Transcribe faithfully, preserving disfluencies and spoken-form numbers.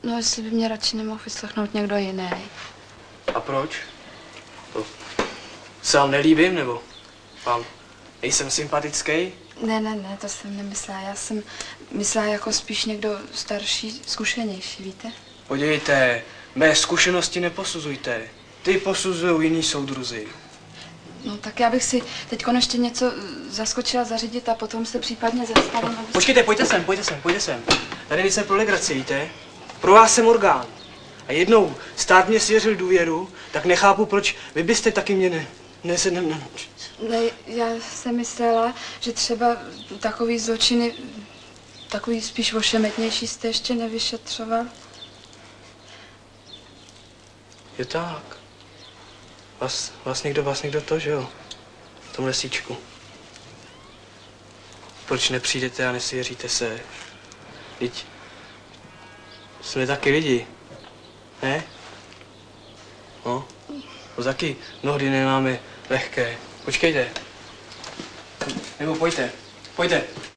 No, jestli by mě radši nemohl vyslechnout někdo jiný. A proč? To se vám nelíbím, nebo vám nejsem sympatický? Ne, ne, ne, to jsem nemyslela. Já jsem myslela jako spíš někdo starší, zkušenější, víte? Podívejte, mé zkušenosti neposuzujte. Ty posuzují jiný soudruzi. No tak já bych si teď ještě něco zaskočila zařídit a potom se případně zastavím. Aby... Počkejte, pojďte sem, pojďte sem, pojďte sem. Tady nejsem pro legraci, víte? Pro vás jsem orgán. A jednou stát mě svěřil důvěru, tak nechápu, proč vy byste taky mě ne... ne, ne, ne. ne já jsem myslela, že třeba takový zločiny, takový spíš ošemetnější jste ještě nevyšetřoval. Je tak. Vás, vás někdo, vás někdo to, že jo? V tom lesíčku. Proč nepřijdete a nesvěříte se? Vždyť jsme taky lidi, ne? No, to taky mnohdy nemáme lehké. Počkejte. Nebo pojďte, pojďte.